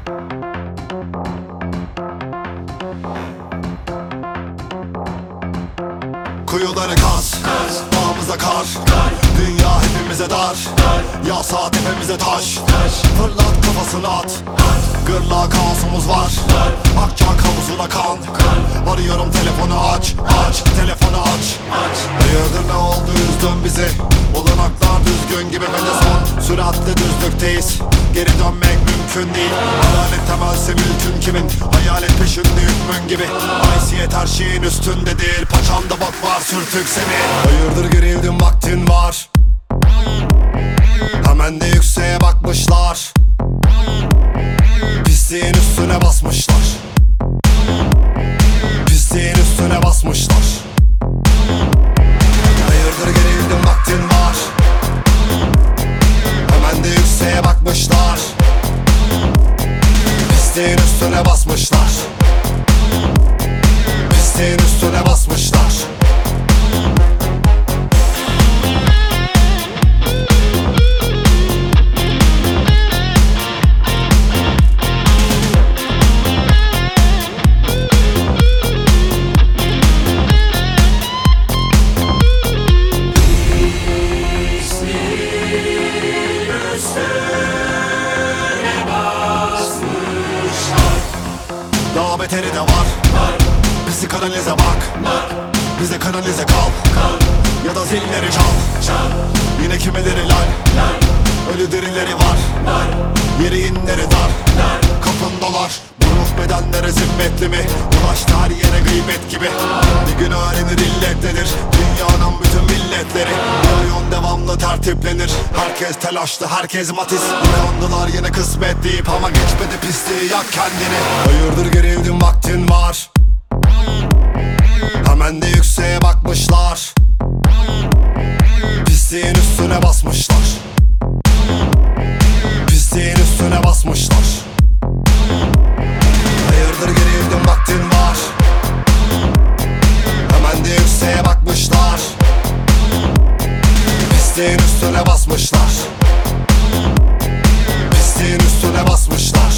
Kuyuları kaz, dağımıza kar, dünya hepimize dar, yağsa tepemize taş, fırlat kafasını at, gırla kaosumuz var, akacak havuzuna kan. Arıyorum telefonu aç, telefonu aç. Hayırdır ne oldu üzdün bizi, olanaklar düzgün gibi ve de son süratle düzlükteyiz. Geri dönmek mümkün değil, hayalet temelse mülkün kimin, hayalet peşinde hükmün gibi. Haysiyet her şeyin üstünde değil, paçanda bak var sürtük seni. Hayırdır gerildim vaktin var, hemen de yükseğe bakmışlar, pisliğin üstüne basmışlar, pisliğin üstüne basmışlar. Hayırdır gerildim vaktin var, hemen de yükseğe bakmışlar, pisliğin üstüne basmışlar, pisliğin üstüne basmışlar. Daha beteri de var, bizi kanalize bak, bize kanalize kal, ya da zilleri çal. Yine kimileri lal, ölü dirileri var, yeri inleri dar, kapın dolar. Bu ruh bedenlere zimmetli mi? Ulaştı her yere gıybet gibi. Bir gün öğrenir illet nedir, dünyanın bütün milletleri. Bir oyun devamlı tertiplenir, herkes telaşlı, herkes matiz. Uyandılar yine kısmet deyip ama geçmedi pisliği, yak kendini. Hayırdır gerildim vaktin var, hemen de yükseğe bakmışlar, pisliğin üstüne basmışlar, pisliğin üstüne basmışlar. Hayırdır gerildim vaktin var, hemen de yükseğe bakmışlar, pisliğin üstüne basmışlar, pisliğin üstüne basmışlar.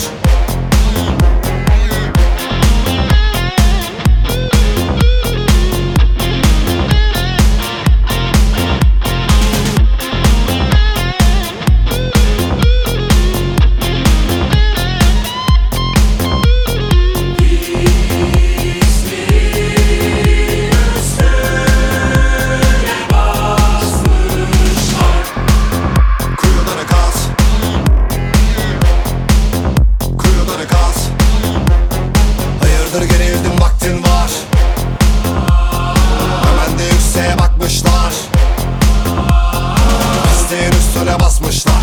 Gerildim vaktin var, hemen de yükseğe bakmışlar, pisliğin üstüne basmışlar.